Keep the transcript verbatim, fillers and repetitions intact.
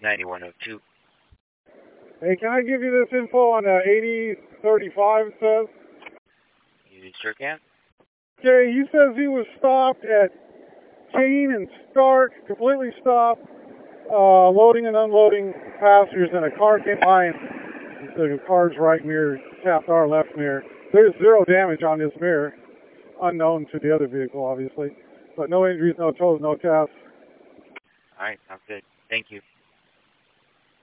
ninety-one oh two. Hey, can I give you this info on uh, eighty thirty-five, it says? You sure can? Okay, he says he was stopped at chain and start, completely stopped, uh, loading and unloading passengers, and a car came by and the car's right mirror tapped our left mirror. There's zero damage on this mirror, unknown to the other vehicle, obviously, but no injuries, no tows, no casts. All right, sounds good. Thank you.